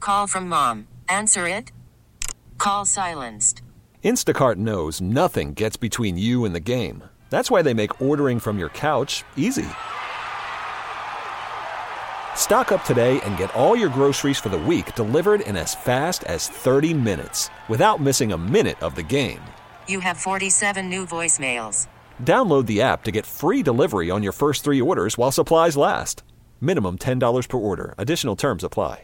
Call from mom. Answer it. Call silenced. Instacart knows nothing gets between you and the game. That's why they make ordering from your couch easy. Stock up today and get all your groceries for the week delivered in as fast as 30 minutes without missing a minute of the game. You have 47 new voicemails. Download the app to get free delivery on your first 3 orders while supplies last. Minimum $10 per order. Additional terms apply.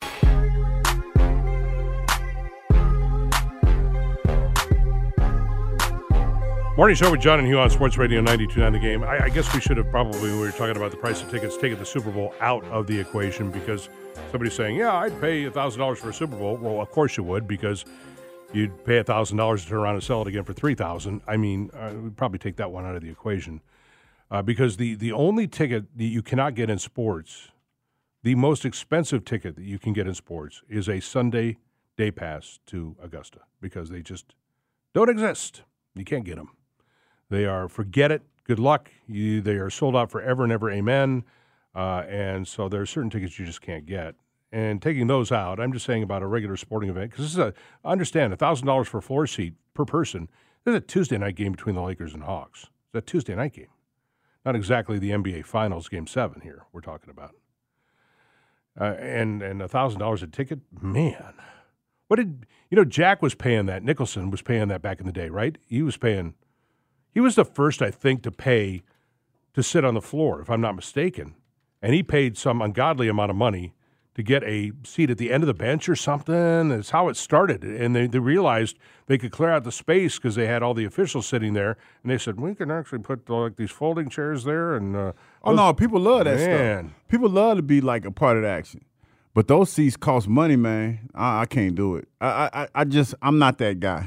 Morning show with John and Hugh on Sports Radio 92.9 The Game. I guess we should have probably, when we were talking about the price of tickets, taken the Super Bowl out of the equation, because somebody's saying, yeah, I'd pay $1,000 for a Super Bowl. Well, of course you would, because you'd pay $1,000 to turn around and sell it again for $3,000. I mean, we'd probably take that one out of the equation. Because the only ticket that you cannot get in sports, the most expensive ticket that you can get in sports, is a Sunday day pass to Augusta, because they just don't exist. You can't get them. They are, forget it, good luck. They are sold out forever and ever, amen. And so there are certain tickets you just can't get. And taking those out, I'm just saying about a regular sporting event, because this is understand, $1,000 for a floor seat per person. This is a Tuesday night game between the Lakers and Hawks. It's a Tuesday night game. Not exactly the NBA Finals Game 7 here we're talking about. And $1,000 a ticket, man. Jack was paying that. Nicholson was paying that back in the day, right? He was the first, I think, to pay to sit on the floor, if I'm not mistaken. And he paid some ungodly amount of money to get a seat at the end of the bench or something. That's how it started. And they realized they could clear out the space because they had all the officials sitting there. And they said, we can actually put these folding chairs there. And no, people love that stuff. People love to be like a part of the action. But those seats cost money, man. I can't do it. I'm not that guy.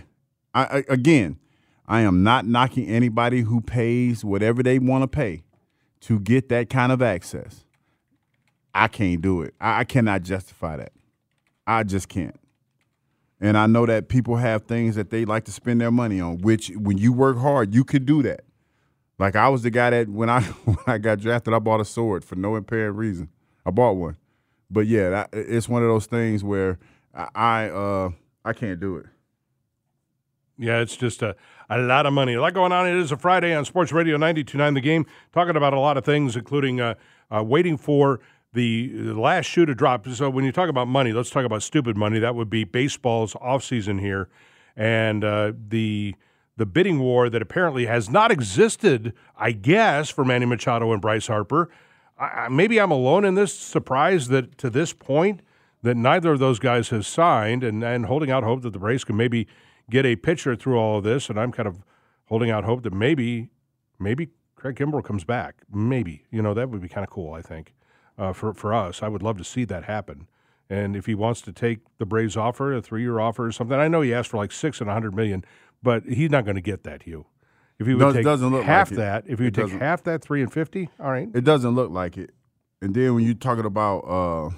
I am not knocking anybody who pays whatever they want to pay to get that kind of access. I can't do it. I cannot justify that. I just can't. And I know that people have things that they like to spend their money on, which when you work hard, you could do that. Like I was the guy that when I got drafted, I bought a sword for no apparent reason. I bought one. But, yeah, it's one of those things where I can't do it. Yeah, it's just a lot of money. A lot going on. It is a Friday on Sports Radio 92.9 The Game, talking about a lot of things, including waiting for the last shoe to drop. So when you talk about money, let's talk about stupid money. That would be baseball's offseason here. And the bidding war that apparently has not existed, I guess, for Manny Machado and Bryce Harper. Maybe I'm alone in this, surprised that to this point that neither of those guys has signed, and holding out hope that the Braves can maybe get a pitcher through all of this. And I'm kind of holding out hope that maybe Craig Kimbrell comes back. Maybe. That would be kind of cool, I think, for us. I would love to see that happen. And if he wants to take the Braves offer, a 3-year offer or something, I know he asked for like $6 and $100 million, but he's not going to get that, Hugh. If he would take half that, if he would take half that, $3 and $50, all right. It doesn't look like it. And then when you're talking about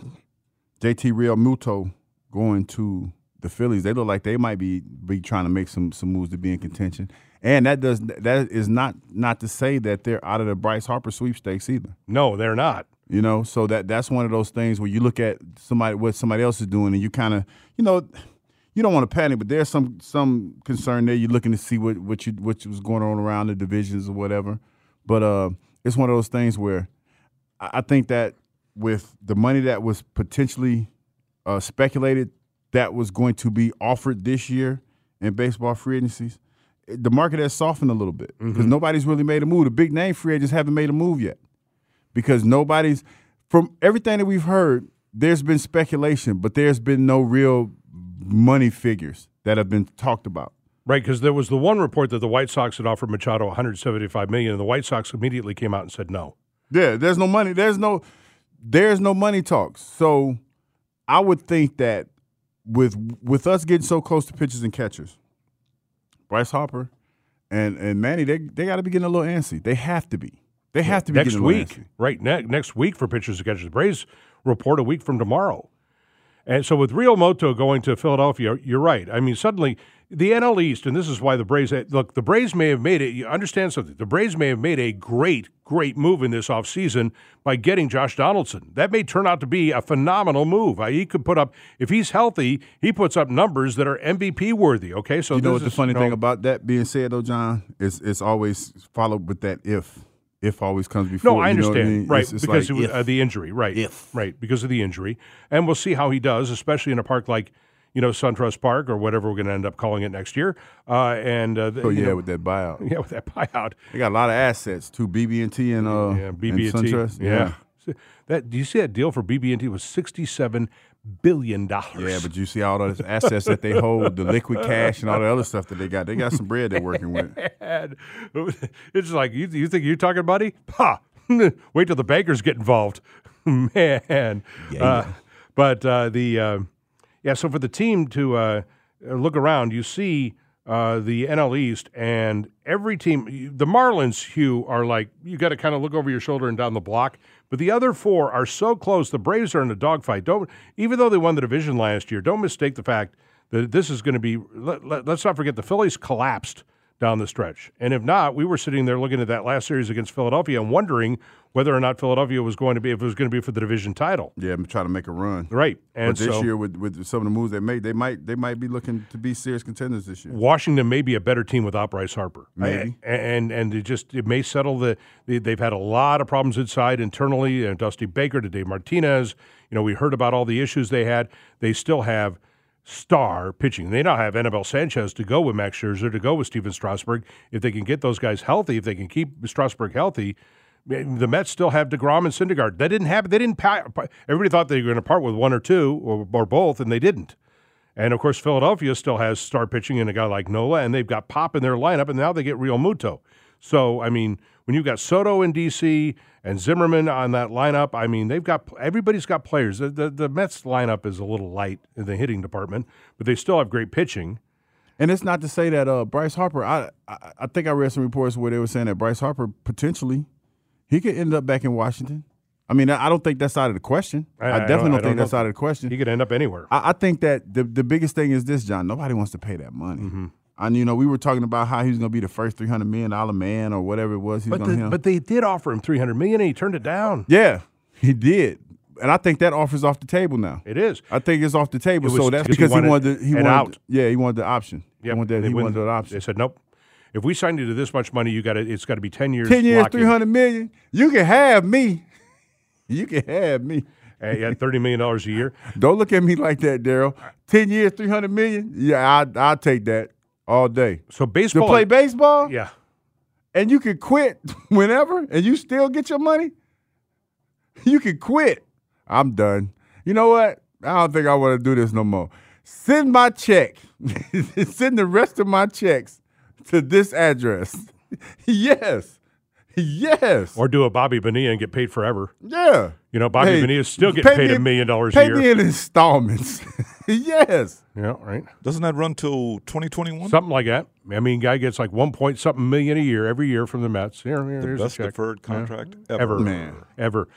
JT Realmuto going to the Phillies, they look like they might be trying to make some moves to be in contention. And that is not to say that they're out of the Bryce Harper sweepstakes either. No, they're not. So that's one of those things where you look at what somebody else is doing, and you kind of, you don't want to panic, but there's some concern there. You're looking to see what was going on around the divisions or whatever. But it's one of those things where I think that with the money that was potentially speculated that was going to be offered this year in baseball free agencies, the market has softened a little bit because nobody's really made a move. The big name free agents haven't made a move yet because from everything that we've heard, there's been speculation, but there's been no real money figures that have been talked about. Right, because there was the one report that the White Sox had offered Machado $175 million, and the White Sox immediately came out and said no. Yeah, there's no money. There's no money talks. So I would think that with us getting so close to pitchers and catchers, Bryce Harper and Manny, they got to be getting a little antsy. They have to be. They have to be next getting a little week, antsy. Right? Next week for pitchers and catchers. The Braves report a week from tomorrow. And so with Real Muto going to Philadelphia, you're right. I mean, suddenly the NL East, and this is why the Braves, look, the Braves may have made it, you understand something, the Braves may have made a great move in this offseason by getting Josh Donaldson. That may turn out to be a phenomenal move. He could put up, if he's healthy, he puts up numbers that are MVP worthy, okay? So you know what the funny thing about that being said, though, John, it's always followed with that if. If always comes before. No, I understand. You know what I mean? Right, it's because like of the injury. Right. If. Right, because of the injury. And we'll see how he does, especially in a park like, SunTrust Park or whatever we're going to end up calling it next year. With that buyout. Yeah, with that buyout. They got a lot of assets, too, BB&T and BB&T. And SunTrust. Yeah. Do you see that deal for BB&T was $67 billion? Yeah, but you see all those assets that they hold, the liquid cash and all the other stuff that they got. They got some bread they're working with. It's like, you think you're talking money? Ha! Wait till the bankers get involved. Man. Yeah. So for the team to look around, you see the NL East, and every team, the Marlins, Hugh, are like, you got to kind of look over your shoulder and down the block. But the other four are so close. The Braves are in a dogfight. Even though they won the division last year, don't mistake the fact that this is going to be. Let's not forget the Phillies collapsed down the stretch, and if not, we were sitting there looking at that last series against Philadelphia and wondering whether or not Philadelphia was going to be, if it was going to be for the division title. Yeah, I'm trying to make a run. Right, and but this year with some of the moves they made, they might be looking to be serious contenders this year. Washington may be a better team without Bryce Harper. Maybe, and it may settle they've had a lot of problems inside internally. Dusty Baker to Dave Martinez. We heard about all the issues they had. They still have star pitching. They now have Anibal Sanchez to go with Max Scherzer, to go with Steven Strasburg. If they can get those guys healthy, if they can keep Strasburg healthy, the Mets still have DeGrom and Syndergaard. That didn't happen. They didn't. Everybody thought they were going to part with one or two or both, and they didn't. And, of course, Philadelphia still has star pitching and a guy like Nola, and they've got Pop in their lineup, and now they get Real Muto. So, I mean, when you've got Soto in D.C. and Zimmerman on that lineup, I mean, everybody's got players. The Mets lineup is a little light in the hitting department, but they still have great pitching. And it's not to say that Bryce Harper, I think I read some reports where they were saying that Bryce Harper potentially, he could end up back in Washington. I mean, I don't think that's out of the question. I definitely don't think that's out of the question. He could end up anywhere. I think that the biggest thing is this, John. Nobody wants to pay that money. Mm-hmm. And, we were talking about how he was going to be the first $300 million man or whatever it was. But they did offer him $300 million, and he turned it down. Yeah, he did. And I think that offer's off the table now. It is. I think it's off the table. So that's because he wanted out. Yeah, he wanted the option. Yep. He wanted the option. They said, nope. If we signed you to this much money, it's got to be 10 years. 10 years, $300 million. You can have me. You can have me. And you had $30 million a year. Don't look at me like that, Daryl. 10 years, $300 million. Yeah, I'll take that all day. So baseball. To play baseball? Yeah. And you can quit whenever and you still get your money? You can quit. I'm done. You know what? I don't think I want to do this no more. Send my check. Send the rest of my checks to this address. Yes. Yes. Or do a Bobby Bonilla and get paid forever. Yeah. Bobby Bonilla is still getting paid $1 million a year. Pay me in installments. Yes. Yeah, right. Doesn't that run till 2021? Something like that. I mean, guy gets like 1-point-something million a year every year from the Mets. Here's the best a check. deferred contract ever. Man. Ever.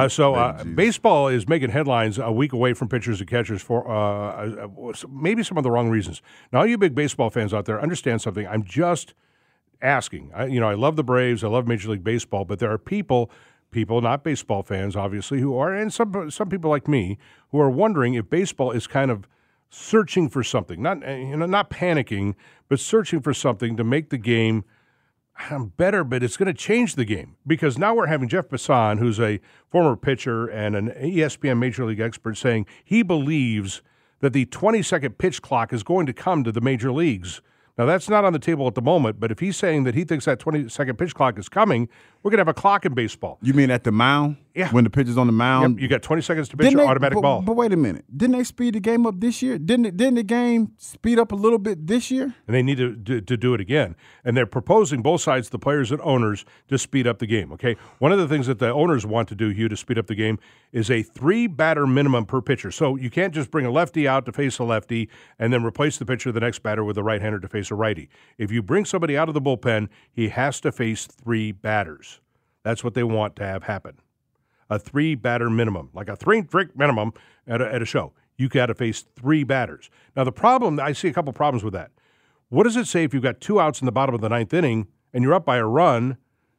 Baseball is making headlines a week away from pitchers and catchers for maybe some of the wrong reasons. Now, all you big baseball fans out there, understand something. I'm just asking. I love the Braves. I love Major League Baseball, but there are people, not baseball fans, obviously, who are, and some people like me, who are wondering if baseball is kind of searching for something, not panicking, but searching for something to make the game better, but it's going to change the game. Because now we're having Jeff Passan, who's a former pitcher and an ESPN Major League expert, saying he believes that the 20-second pitch clock is going to come to the major leagues. Now, that's not on the table at the moment, but if he's saying that he thinks that 20-second pitch clock is coming, we're going to have a clock in baseball. You mean at the mound? Yeah. When the pitcher's on the mound? Yep, you got 20 seconds to pitch your automatic ball. But wait a minute. Didn't they speed the game up this year? Didn't the game speed up a little bit this year? And they need to do it again. And they're proposing, both sides, the players and owners, to speed up the game, okay? One of the things that the owners want to do, Hugh, to speed up the game is a 3-batter minimum per pitcher. So you can't just bring a lefty out to face a lefty and then replace the pitcher, the next batter, with a right-hander to face a righty. If you bring somebody out of the bullpen, he has to face 3 batters. That's what they want to have happen. A 3-batter minimum, like a 3-drink minimum at a show. you got to face 3 batters. Now, the problem, I see a couple problems with that. What does it say if you've got 2 outs in the bottom of the 9th inning and you're up by a run?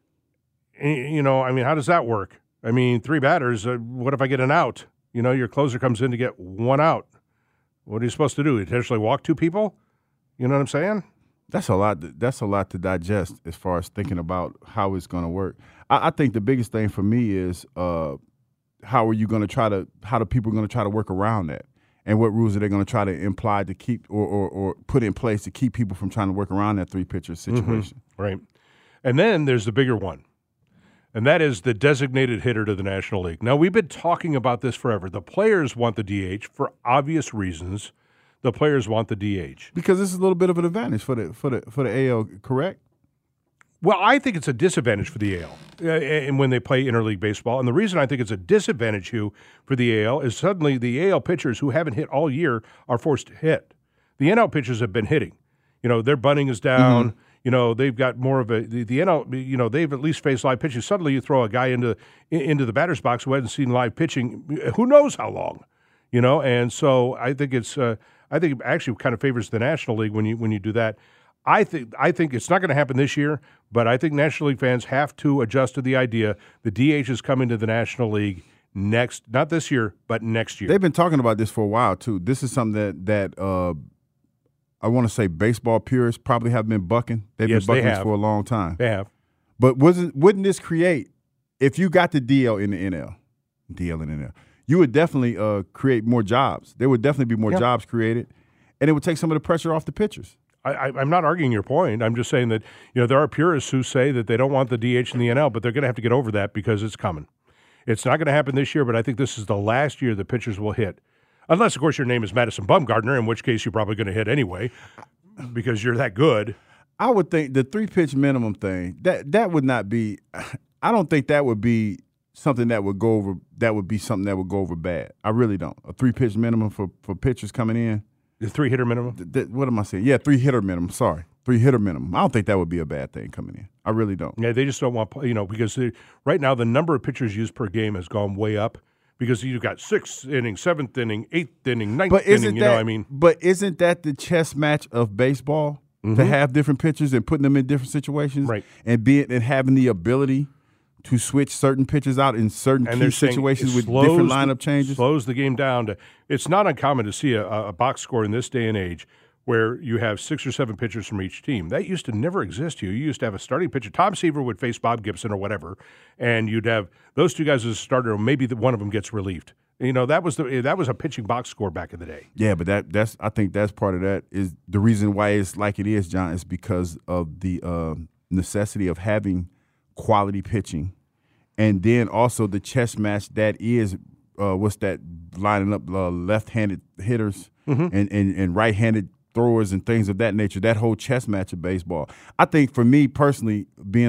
How does that work? 3 batters, what if I get an out? Your closer comes in to get 1 out. What are you supposed to do? Intentionally walk 2 people? You know what I'm saying? That's a lot to digest as far as thinking about how it's going to work. I think the biggest thing for me is how do people going to try to work around that? And what rules are they going to try to imply to keep or put in place to keep people from trying to work around that 3-pitcher situation? Mm-hmm. Right. And then there's the bigger one, and that is the designated hitter to the National League. Now, we've been talking about this forever. The players want the DH for obvious reasons. The players want the DH because this is a little bit of an advantage for the AL, correct? Well, I think it's a disadvantage for the AL and when they play interleague baseball. And the reason I think it's a disadvantage, Hugh, for the AL is suddenly the AL pitchers who haven't hit all year are forced to hit. The NL pitchers have been hitting. Their bunting is down. Mm-hmm. They've got more of the NL. They've at least faced live pitching. Suddenly, you throw a guy into the batter's box who hasn't seen live pitching. Who knows how long? And so I think I think it actually kind of favors the National League when you do that. I think it's not going to happen this year, but I think National League fans have to adjust to the idea the DH is coming to the National League not this year, but next year. They've been talking about this for a while too. This is something that I want to say baseball purists probably have been bucking. They've been bucking this for a long time. They have. But wouldn't this create, if you got the DL in the NL, you would definitely create more jobs. There would definitely be more jobs created, and it would take some of the pressure off the pitchers. I'm not arguing your point. I'm just saying that there are purists who say that they don't want the DH in the NL, but they're going to have to get over that because it's coming. It's not going to happen this year, but I think this is the last year the pitchers will hit. Unless, of course, your name is Madison Bumgarner, in which case you're probably going to hit anyway because you're that good. I would think the 3-pitch minimum thing, that would not be – I don't think that would be something that would go over – that would be something that would go over bad. I really don't. A 3-pitch minimum for pitchers coming in. The 3-hitter minimum? What am I saying? Yeah, 3-hitter minimum. Sorry. 3-hitter minimum. I don't think that would be a bad thing coming in. I really don't. Yeah, they just don't want – because right now the number of pitchers used per game has gone way up because you've got 6th inning, 7th inning, 8th inning, 9th inning, But isn't that the chess match of baseball? Mm-hmm. To have different pitchers and putting them in different situations? Right. And having the ability to switch certain pitches out in certain key situations with different lineup changes? Slows the game down. It's not uncommon to see a box score in this day and age where you have 6 or 7 pitchers from each team. That used to never exist. You used to have a starting pitcher. Tom Seaver would face Bob Gibson or whatever, and you'd have those 2 guys as a starter, or maybe one of them gets relieved. That was a pitching box score back in the day. Yeah, but I think that's part of that is the reason why it's like it is, John, is because of the necessity of having quality pitching. And then also the chess match that is lining up left-handed hitters and right-handed throwers and things of that nature, that whole chess match of baseball. I think for me personally, being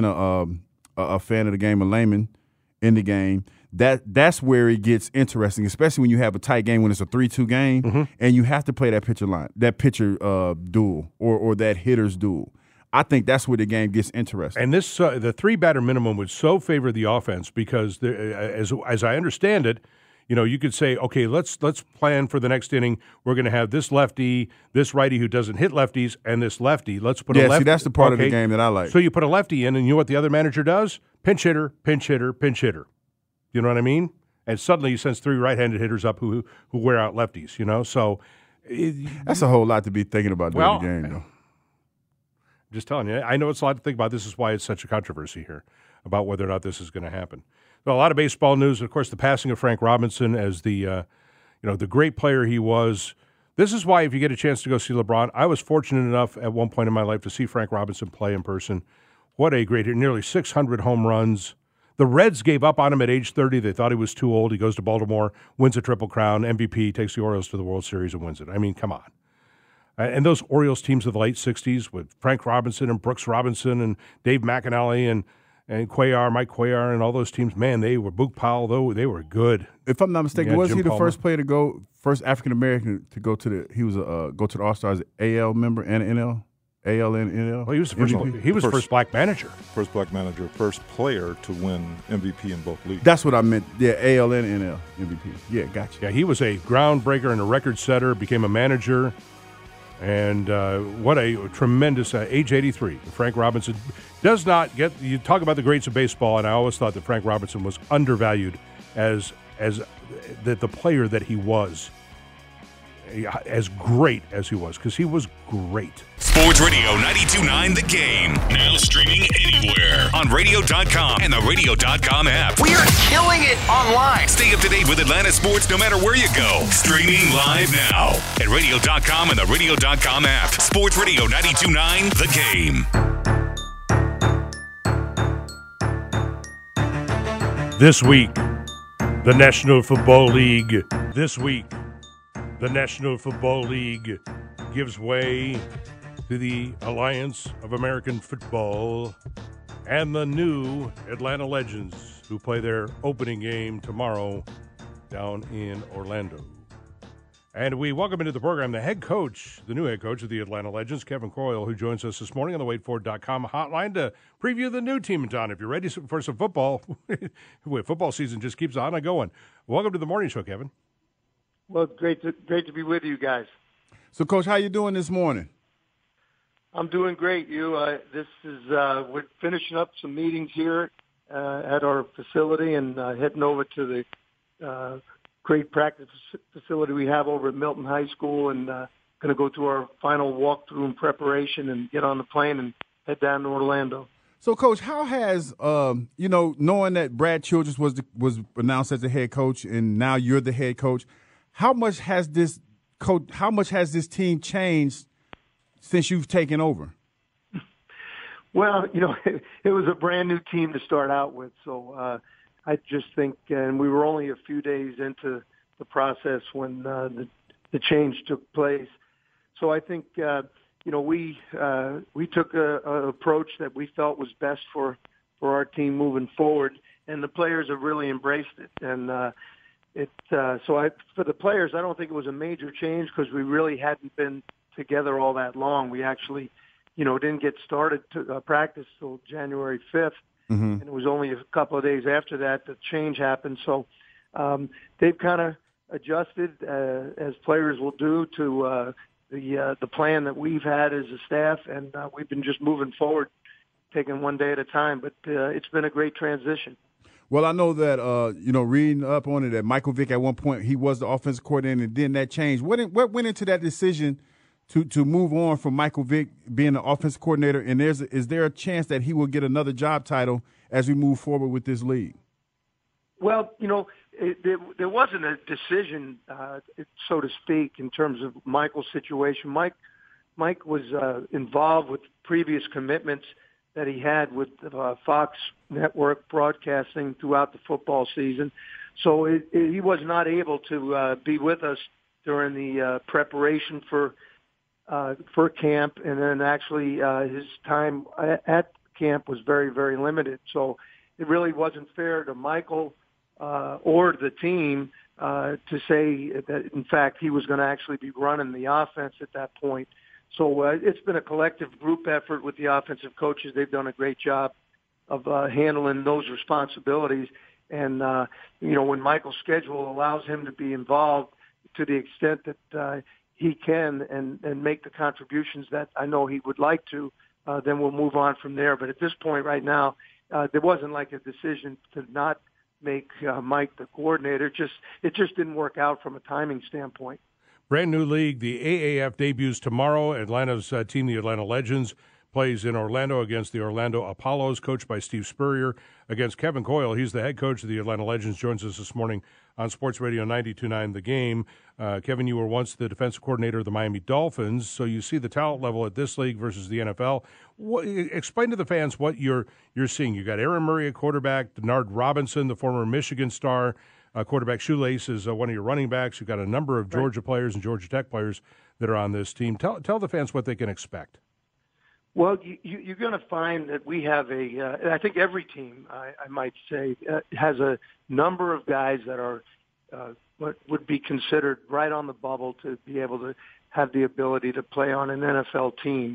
a fan of the game, a layman in the game, that's where it gets interesting, especially when you have a tight game when it's a 3-2 game and you have to play that pitcher duel or that hitter's duel. I think that's where the game gets interesting. And this the 3-batter minimum would so favor the offense because, as I understand it, you could say, okay, let's plan for the next inning. We're going to have this lefty, this righty who doesn't hit lefties, and this lefty. Let's put a lefty. Yeah, see, that's the part of the game that I like. So you put a lefty in, and you know what the other manager does? Pinch hitter, pinch hitter, pinch hitter. You know what I mean? And suddenly he sends 3 right-handed hitters up who wear out lefties. So that's a whole lot to be thinking about during the game, though. I'm just telling you, I know it's a lot to think about. This is why it's such a controversy here about whether or not this is going to happen. So a lot of baseball news, of course, the passing of Frank Robinson as the great player he was. This is why if you get a chance to go see LeBron, I was fortunate enough at one point in my life to see Frank Robinson play in person. What a great hit, nearly 600 home runs. The Reds gave up on him at age 30. They thought he was too old. He goes to Baltimore, wins a Triple Crown, MVP, takes the Orioles to the World Series and wins it. I mean, come on. And those Orioles teams of the late 60s with Frank Robinson and Brooks Robinson and Dave McAnally and Mike Cuellar and all those teams, man, they were Boog Powell, though, they were good. If I'm not mistaken, was he the first player to go, first African-American to go to the All-Stars AL member and NL ALNL? Well, he was the first black manager. First black manager, first player to win MVP in both leagues. That's what I meant. Yeah, ALNL MVP. Yeah, gotcha. Yeah, he was a groundbreaker and a record setter, became a manager, and what a tremendous age 83. Frank Robinson does not get – you talk about the greats of baseball, and I always thought that Frank Robinson was undervalued as the player that he was. As great as he was, because he was great. Sports Radio 92.9 The Game. Now streaming anywhere on radio.com and the radio.com app. We are killing it online. Stay up to date with Atlanta sports no matter where you go. Streaming live now at radio.com and the radio.com app. Sports Radio 92.9 The Game. This week, the National Football League. This week, the National Football League gives way to the Alliance of American Football and the new Atlanta Legends, who play their opening game tomorrow down in Orlando. And we welcome into the program the head coach, the new head coach of the Atlanta Legends, Kevin Coyle, who joins us this morning on the WadeFord.com hotline to preview the new team in town. If you're ready for some football, football season just keeps on and going. Welcome to the morning show, Kevin. Well, great to be with you guys. So, Coach, how you doing this morning? I'm doing great. We're finishing up some meetings here at our facility and heading over to the great practice facility we have over at Milton High School, and going to go through our final walkthrough and preparation and get on the plane and head down to Orlando. So, Coach, how has knowing that Brad Childress was announced as the head coach and now you're the head coach? How much has this team changed since you've taken over? Well, it was a brand new team to start out with. So I just think, and we were only a few days into the process when the change took place. So I think, we took an approach that we felt was best for our team moving forward, and the players have really embraced it. And for the players, I don't think it was a major change because we really hadn't been together all that long. We actually, didn't get started to practice till January 5th, and it was only a couple of days after that the change happened. So they've kind of adjusted, as players will do, to the plan that we've had as a staff, and we've been just moving forward, taking one day at a time. But it's been a great transition. Well, I know that, reading up on it, that Michael Vick at one point, he was the offensive coordinator, and then that changed. What went into that decision to move on from Michael Vick being the offensive coordinator, and is there a chance that he will get another job title as we move forward with this league? Well, there wasn't a decision, so to speak, in terms of Michael's situation. Mike was involved with previous commitments that he had with Fox Network broadcasting throughout the football season. So he was not able to be with us during the preparation for camp, and then actually his time at camp was very, very limited. So it really wasn't fair to Michael or the team to say that, in fact, he was going to actually be running the offense at that point. So it's been a collective group effort with the offensive coaches. They've done a great job of handling those responsibilities. And, when Michael's schedule allows him to be involved to the extent that he can and make the contributions that I know he would like to, then we'll move on from there. But at this point right now, there wasn't like a decision to not make Mike the coordinator. It just didn't work out from a timing standpoint. Brand new league. The AAF debuts tomorrow. Atlanta's team, the Atlanta Legends, plays in Orlando against the Orlando Apollos, coached by Steve Spurrier, against Kevin Coyle. He's the head coach of the Atlanta Legends, joins us this morning on Sports Radio 92.9 The Game. Kevin, you were once the defensive coordinator of the Miami Dolphins, so you see the talent level at this league versus the NFL. Explain to the fans what you're seeing. You got Aaron Murray at quarterback, Denard Robinson, the former Michigan star, quarterback. Shoelace is one of your running backs. You've got a number of Georgia players and Georgia Tech players that are on this team. Tell the fans what they can expect. Well, you're going to find that we have I think every team, I might say, has a number of guys that are what would be considered right on the bubble to be able to have the ability to play on an NFL team.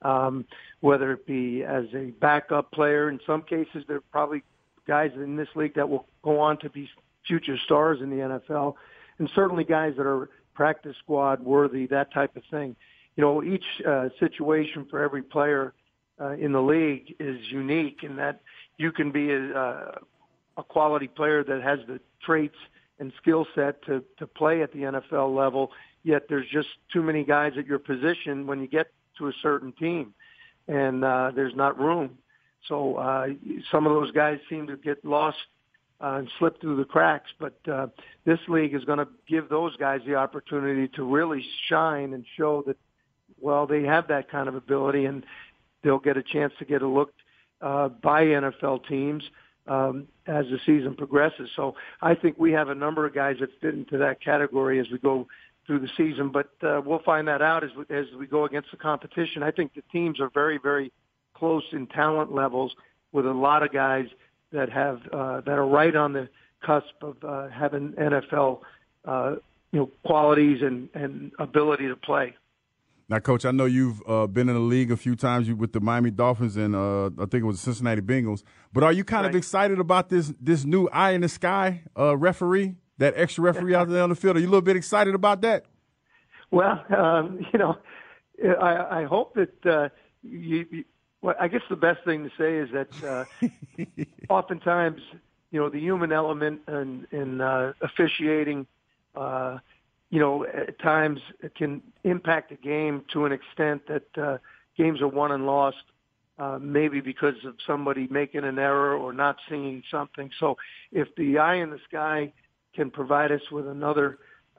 whether it be as a backup player. In some cases, there are probably guys in this league that will go on to be future stars in the NFL, and certainly guys that are practice squad worthy, that type of thing. Each situation for every player in the league is unique in that you can be a quality player that has the traits and skill set to play at the NFL level, yet there's just too many guys at your position when you get to a certain team, and there's not room. So some of those guys seem to get lost and slip through the cracks, but this league is going to give those guys the opportunity to really shine and show that, well, they have that kind of ability, and they'll get a chance to get a look by NFL teams as the season progresses. So I think we have a number of guys that fit into that category as we go through the season, but we'll find that out as we go against the competition. I think the teams are very, very close in talent levels with a lot of guys that have that are right on the cusp of having NFL qualities and ability to play. Now, Coach, I know you've been in the league a few times with the Miami Dolphins and I think it was the Cincinnati Bengals. But are you kind of excited about this new eye in the sky referee, that extra referee out there on the field? Are you a little bit excited about that? Well, I hope that well, I guess the best thing to say is that oftentimes, the human element in officiating, at times it can impact a game to an extent that games are won and lost, maybe because of somebody making an error or not seeing something. So if the eye in the sky can provide us with another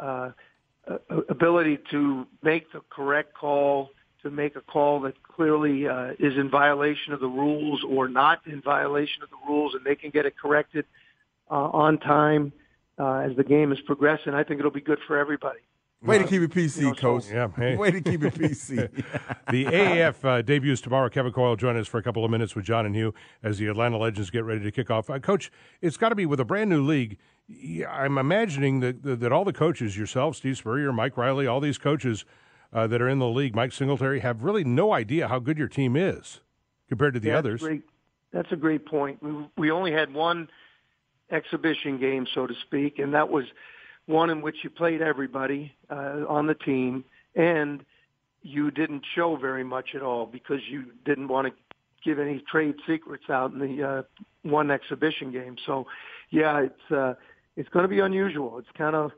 ability to make the correct call, to make a call that clearly is in violation of the rules or not in violation of the rules, and they can get it corrected on time as the game is progressing, I think it'll be good for everybody. Way to keep it PC, Coach. Yeah, hey. Way to keep it PC. The AAF debuts tomorrow. Kevin Coyle will join us for a couple of minutes with John and Hugh as the Atlanta Legends get ready to kick off. Coach, it's got to be with a brand new league. I'm imagining that all the coaches, yourself, Steve Spurrier, Mike Riley, all these coaches that are in the league, Mike Singletary, have really no idea how good your team is compared to the others. That's a great point. We only had one exhibition game, so to speak, and that was one in which you played everybody on the team, and you didn't show very much at all because you didn't want to give any trade secrets out in the one exhibition game. So, yeah, it's going to be unusual. It's kind of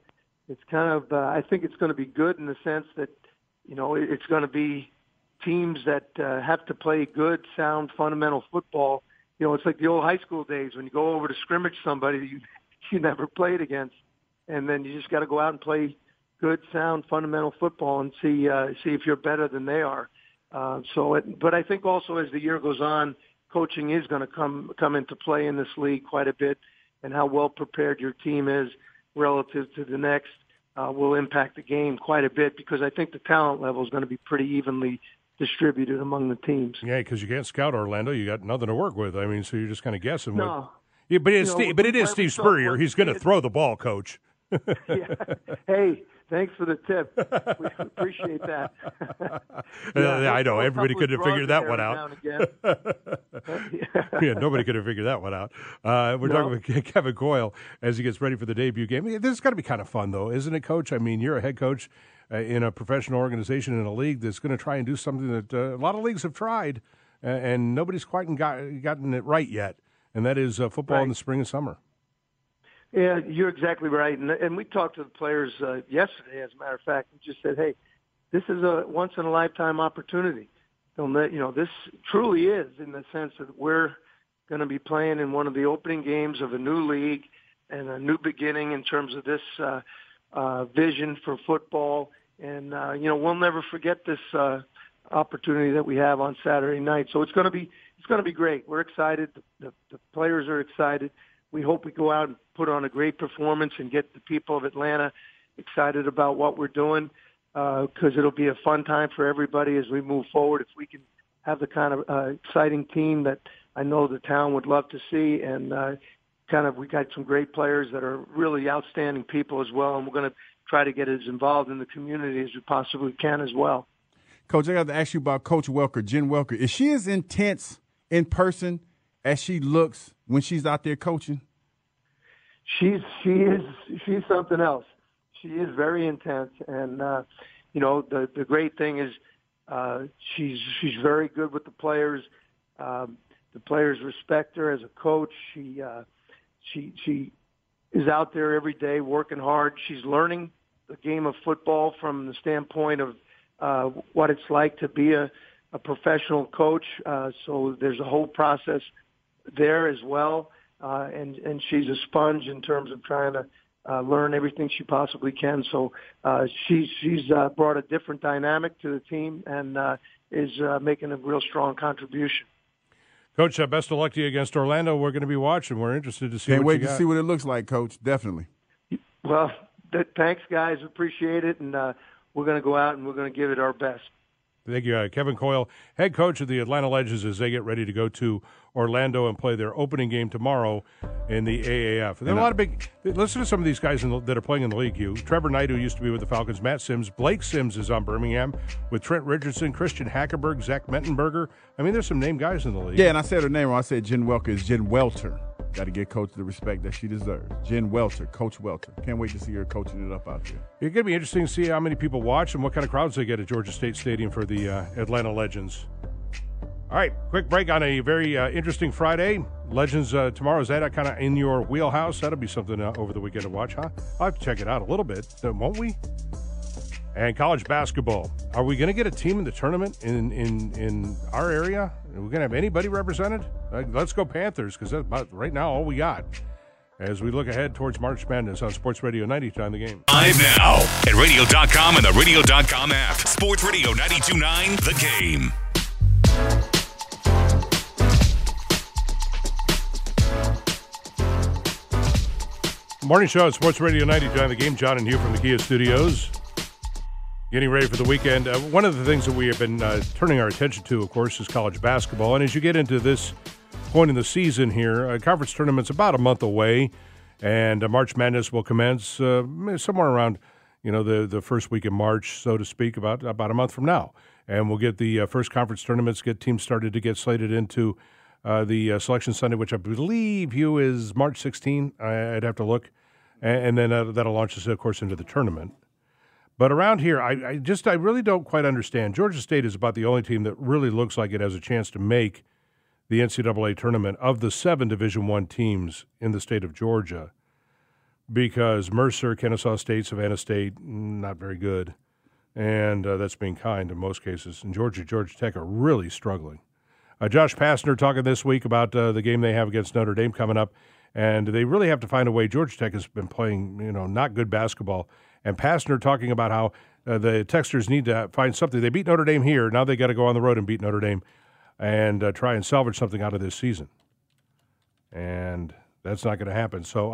I think it's going to be good in the sense that it's going to be teams that have to play good, sound, fundamental football. It's like the old high school days when you go over to scrimmage somebody that you never played against, and then you just got to go out and play good, sound, fundamental football and see if you're better than they are. But I think also as the year goes on, coaching is going to come into play in this league quite a bit, and how well prepared your team is relative to the next will impact the game quite a bit, because I think the talent level is going to be pretty evenly distributed among the teams. Yeah, because you can't scout Orlando. You got nothing to work with. I mean, so you're just kind of guessing. No. Yeah, but it is Steve Spurrier. He's going to throw the ball, Coach. Yeah. Hey, thanks for the tip. We appreciate that. I know. Everybody could have figured that one out. Yeah, nobody could have figured that one out. We're talking with Kevin Coyle as he gets ready for the debut game. This is going to be kind of fun, though, isn't it, Coach? I mean, you're a head coach in a professional organization in a league that's going to try and do something that a lot of leagues have tried, and nobody's quite gotten it right yet, and that is football in the spring and summer. Yeah, you're exactly right. And we talked to the players yesterday, as a matter of fact, and just said, hey, this is a once-in-a-lifetime opportunity. This truly is, in the sense that we're going to be playing in one of the opening games of a new league and a new beginning in terms of this vision for football. And, we'll never forget this opportunity that we have on Saturday night. So it's going to be great. We're excited. The players are excited. We hope we go out and put on a great performance and get the people of Atlanta excited about what we're doing, because it'll be a fun time for everybody as we move forward. If we can have the kind of exciting team that I know the town would love to see, and we got some great players that are really outstanding people as well, and we're going to try to get as involved in the community as we possibly can as well. Coach, I got to ask you about Coach Welker, Jen Welker. Is she as intense in person as she looks when she's out there coaching? She's something else. She is very intense, and the great thing is she's very good with the players. The players respect her as a coach. She is out there every day working hard. She's learning the game of football from the standpoint of what it's like to be a professional coach. So there's a whole process there as well. And she's a sponge in terms of trying to learn everything she possibly can. So she's brought a different dynamic to the team and is making a real strong contribution. Coach, best of luck to you against Orlando. We're going to be watching. We're interested to see Can't what wait you to got. see what it looks like, Coach. Definitely. Well, thanks, guys. Appreciate it. And we're going to go out and we're going to give it our best. Thank you. Kevin Coyle, head coach of the Atlanta Legends, as they get ready to go to Orlando and play their opening game tomorrow in the AAF. There are a lot of big – listen to some of these guys that are playing in the league, Hugh. Trevor Knight, who used to be with the Falcons, Matt Sims. Blake Sims is on Birmingham with Trent Richardson, Christian Hackenberg, Zach Mettenberger. I mean, there's some named guys in the league. Yeah, and I said her name wrong. I said Jen Welker is Jen Welter. Got to give Coach the respect that she deserves. Jen Welter, Coach Welter. Can't wait to see her coaching it up out there. It's going to be interesting to see how many people watch and what kind of crowds they get at Georgia State Stadium for the Atlanta Legends. All right, quick break on a very interesting Friday. Legends tomorrow, is that kind of in your wheelhouse? That'll be something over the weekend to watch, huh? I'll have to check it out a little bit, won't we? And college basketball. Are we going to get a team in the tournament in our area? Are we going to have anybody represented? Let's go Panthers, because that's about right now all we got as we look ahead towards March Madness on Sports Radio 92.9 The Game. Live now at radio.com and the radio.com app. Sports Radio 92.9 The Game. Morning show at Sports Radio 92.9 The Game. John and Hugh from the Kia Studios. Getting ready for the weekend. One of the things that we have been turning our attention to, of course, is college basketball. And as you get into this point in the season here, conference tournament's about a month away, and March Madness will commence somewhere around, the first week in March, so to speak, about a month from now. And we'll get the first conference tournaments, get teams started to get slated into the Selection Sunday, which I believe, Hugh, is March 16. I'd have to look. And then that'll launch us, of course, into the tournament. But around here, I really don't quite understand. Georgia State is about the only team that really looks like it has a chance to make the NCAA tournament of the 7 Division I teams in the state of Georgia, because Mercer, Kennesaw State, Savannah State, not very good. And that's being kind in most cases. And Georgia Tech are really struggling. Josh Pastner talking this week about the game they have against Notre Dame coming up. And they really have to find a way. Georgia Tech has been playing, not good basketball. And Pastner talking about how the Techsters need to find something. They beat Notre Dame here. Now they got to go on the road and beat Notre Dame and try and salvage something out of this season. And that's not going to happen. So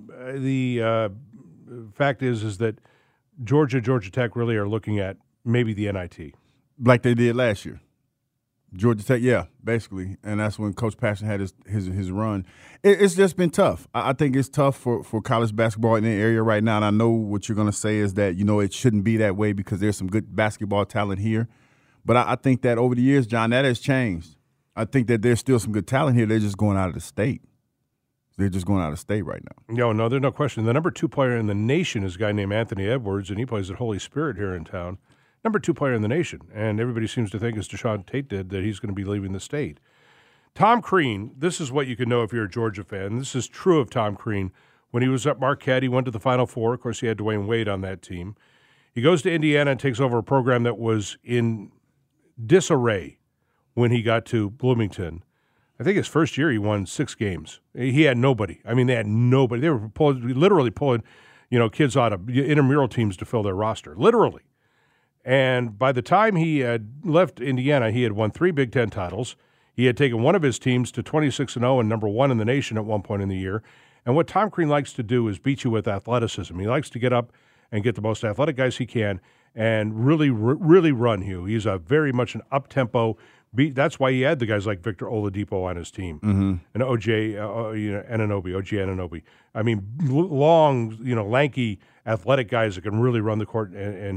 the fact is that Georgia Tech really are looking at maybe the NIT. Like they did last year. Georgia Tech, yeah, basically, and that's when Coach Pastner had his run. It's just been tough. I think it's tough for college basketball in the area right now, and I know what you're going to say is that, it shouldn't be that way because there's some good basketball talent here. But I think that over the years, John, that has changed. I think that there's still some good talent here. They're just going out of the state. They're just going out of state right now. No, there's no question. The number 2 player in the nation is a guy named Anthony Edwards, and he plays at Holy Spirit here in town. Number 2 player in the nation, and everybody seems to think, as Deshaun Tate did, that he's going to be leaving the state. Tom Crean, this is what you can know if you're a Georgia fan. This is true of Tom Crean. When he was at Marquette, he went to the Final Four. Of course, he had Dwayne Wade on that team. He goes to Indiana and takes over a program that was in disarray when he got to Bloomington. I think his first year he won 6 games. He had nobody. I mean, they had nobody. They were literally pulling, kids out of intramural teams to fill their roster, literally. And by the time he had left Indiana, he had won 3 Big Ten titles. He had taken one of his teams to 26-0 and number 1 in the nation at one point in the year. And what Tom Crean likes to do is beat you with athleticism. He likes to get up and get the most athletic guys he can and really run, Hugh. He's very much an up-tempo beat. That's why he had the guys like Victor Oladipo on his team and OG Anunoby. I mean, long, lanky, athletic guys that can really run the court and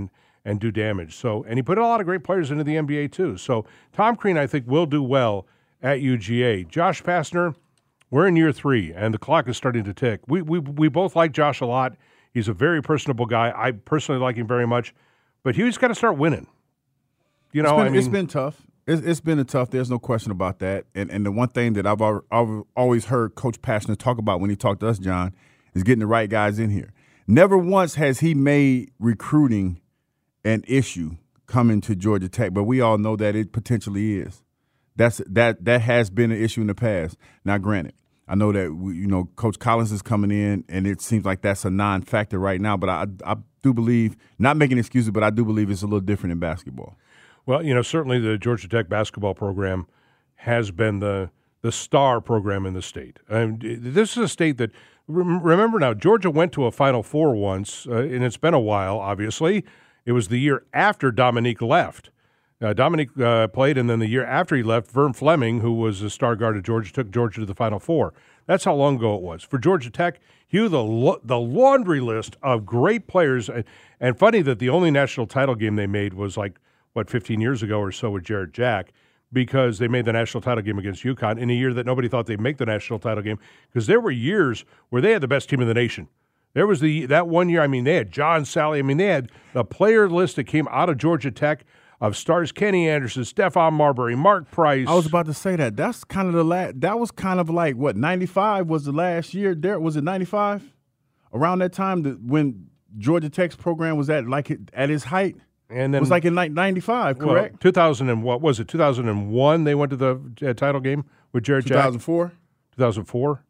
and do damage. So, and he put a lot of great players into the NBA too. So Tom Crean, I think, will do well at UGA. Josh Pastner, we're in year 3, and the clock is starting to tick. We both like Josh a lot. He's a very personable guy. I personally like him very much, but he's got to start winning. You know, it's been tough. It's been tough. There's no question about that. And the one thing that I've always heard Coach Pastner talk about when he talked to us, John, is getting the right guys in here. Never once has he made recruiting an issue coming to Georgia Tech, but we all know that it potentially is. That has been an issue in the past. Now, granted, I know that Coach Collins is coming in, and it seems like that's a non-factor right now. But I do believe, not making excuses, but I do believe it's a little different in basketball. Well, certainly the Georgia Tech basketball program has been the star program in the state. This is a state that, remember now, Georgia went to a Final Four once, and it's been a while, obviously. It was the year after Dominique left. Dominique played, and then the year after he left, Vern Fleming, who was a star guard at Georgia, took Georgia to the Final Four. That's how long ago it was. For Georgia Tech, Hugh, the laundry list of great players, and funny that the only national title game they made was 15 years ago or so with Jarrett Jack, because they made the national title game against UConn in a year that nobody thought they'd make the national title game, because there were years where they had the best team in the nation. There was that one year, they had John Sally. They had the player list that came out of Georgia Tech of stars: Kenny Anderson, Stephon Marbury, Mark Price. I was about to say that. That's kind of that was kind of like, what, 95 was the last year? Was it 95? Around that time when Georgia Tech's program was at its height? And then, it was in 95, correct? 2000 and what was it? 2001 they went to the title game with Jarrett Jack? 2004? 2004?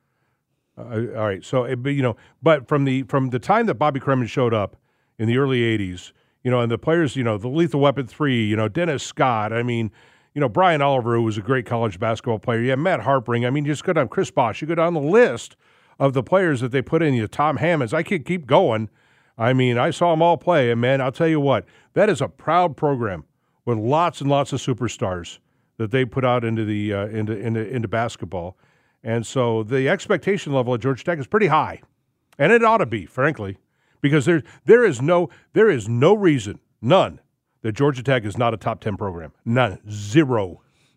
All right. So, but from the time that Bobby Cremon showed up in the early 80s, and the players, the Lethal Weapon 3, Dennis Scott, Brian Oliver, who was a great college basketball player. You have Matt Harpring. You just go down Chris Bosh. You go down the list of the players that they put in, Tom Hammonds. I could keep going. I saw them all play, and, man, I'll tell you what, that is a proud program with lots and lots of superstars that they put out into the into basketball. And so the expectation level at Georgia Tech is pretty high, and it ought to be, frankly, because there is no reason, none, that Georgia Tech is not a top 10 program. None. Zero.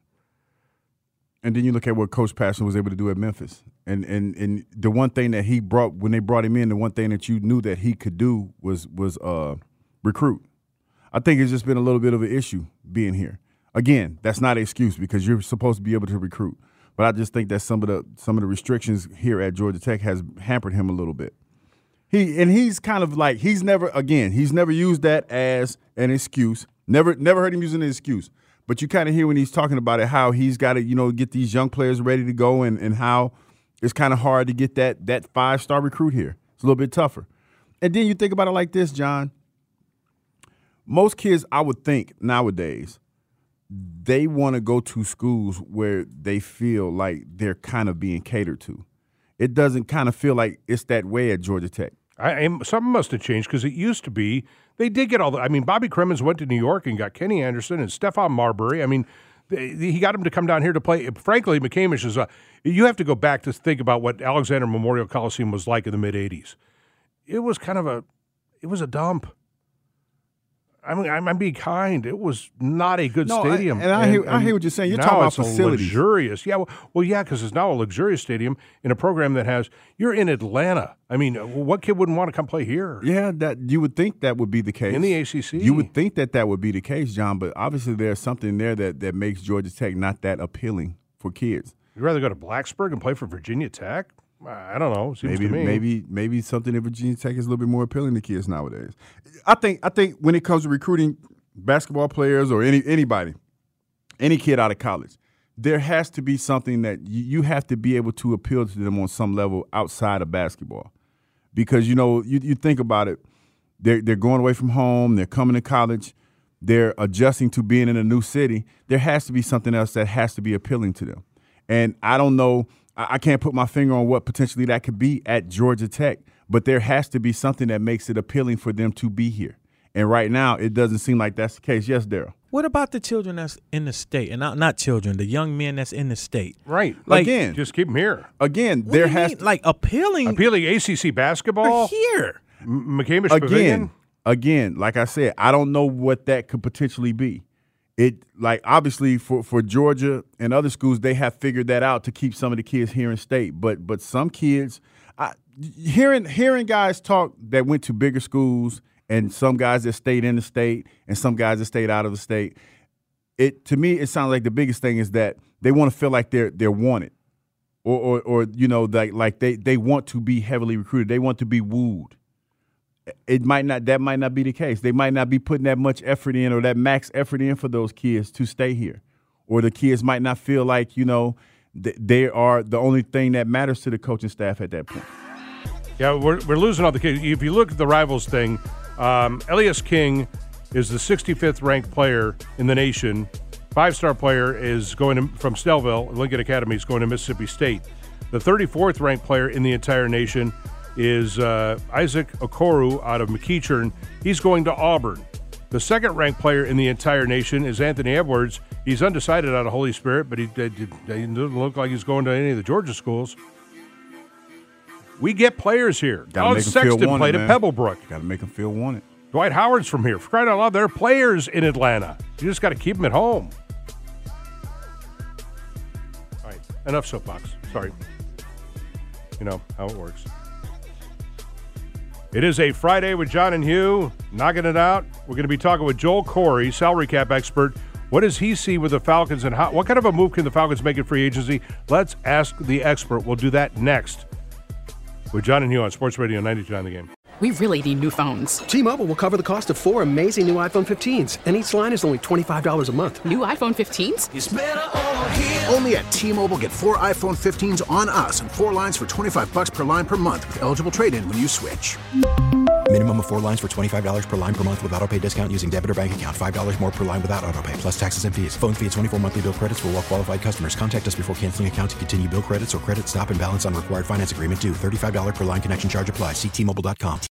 And then you look at what Coach Pastner was able to do at Memphis. And the one thing that he brought, when they brought him in, the one thing that you knew that he could do was recruit. I think it's just been a little bit of an issue being here. Again, that's not an excuse because you're supposed to be able to recruit. But I just think that some of the restrictions here at Georgia Tech has hampered him a little bit. He's kind of like, he's never used that as an excuse. Never heard him using an excuse. But you kind of hear when he's talking about it, how he's got to, get these young players ready to go and how it's kind of hard to get that 5-star recruit here. It's a little bit tougher. And then you think about it like this, John. Most kids, I would think, nowadays, they want to go to schools where they feel like they're kind of being catered to. It doesn't kind of feel like it's that way at Georgia Tech. Something must have changed because it used to be they did get all the. Bobby Cremons went to New York and got Kenny Anderson and Stephon Marbury. He got him to come down here to play. Frankly, McCamish is you have to go back to think about what Alexander Memorial Coliseum was like in the mid-'80s. It was it was a dump. I'm being kind. It was not a good stadium. I hear what you're saying. You're talking about facilities. Luxurious. Yeah, because it's now a luxurious stadium in a program that has. You're in Atlanta. What kid wouldn't want to come play here? Yeah, that you would think that would be the case in the ACC. You would think that would be the case, John. But obviously, there's something there that makes Georgia Tech not that appealing for kids. You'd rather go to Blacksburg and play for Virginia Tech? I don't know. Seems to me. Maybe something in Virginia Tech is a little bit more appealing to kids nowadays. I think when it comes to recruiting basketball players or anybody, any kid out of college, there has to be something that you have to be able to appeal to them on some level outside of basketball. Because, you think about it, they're going away from home, they're coming to college, they're adjusting to being in a new city. There has to be something else that has to be appealing to them. And I don't know, I can't put my finger on what potentially that could be at Georgia Tech, but there has to be something that makes it appealing for them to be here. And right now, it doesn't seem like that's the case. Yes, Daryl. What about the children that's in the state? And not children, the young men that's in the state. Right. Again. Just keep them here. Again, there has to. Like appealing. Appealing ACC basketball? Here. McCamish Pavilion? again, like I said, I don't know what that could potentially be. It like obviously for Georgia and other schools, they have figured that out to keep some of the kids here in state. But some kids, hearing guys talk that went to bigger schools and some guys that stayed in the state and some guys that stayed out of the state, to me it sounds like the biggest thing is that they want to feel like they're wanted, or you know, like they want to be heavily recruited. They want to be wooed. That might not be the case. They might not be putting that much effort in or that max effort in for those kids to stay here, or the kids might not feel like, you know, they are the only thing that matters to the coaching staff at that point. Yeah, we're losing all the kids. If you look at the rivals thing, Elias King is the 65th ranked player in the nation. 5-star player is going from Snellville, Lincoln Academy, is going to Mississippi State. The 34th ranked player in the entire nation is Isaac Okoro out of McEachern. He's going to Auburn. The second-ranked player in the entire nation is Anthony Edwards. He's undecided out of Holy Spirit, but he doesn't look like he's going to any of the Georgia schools. We get players here. Alex Sexton played at Pebblebrook. Got to make them feel wanted. Dwight Howard's from here. For crying out loud, there are players in Atlanta. You just got to keep them at home. All right, enough soapbox. Sorry. You know how it works. It is a Friday with John and Hugh, knocking it out. We're going to be talking with Joel Corey, salary cap expert. What does he see with the Falcons, and what kind of a move can the Falcons make in free agency? Let's ask the expert. We'll do that next with John and Hugh on Sports Radio 92.9 The Game. We really need new phones. T-Mobile will cover the cost of 4 amazing new iPhone 15s, and each line is only $25 a month. New iPhone 15s? It's better over here. Only at T-Mobile, get 4 iPhone 15s on us and 4 lines for $25 per line per month with eligible trade-in when you switch. Minimum of 4 lines for $25 per line per month with autopay discount using debit or bank account. $5 more per line without autopay, plus taxes and fees. Phone fee at 24 monthly bill credits for well-qualified customers. Contact us before canceling account to continue bill credits or credit stop and balance on required finance agreement due. $35 per line connection charge applies. See T-Mobile.com.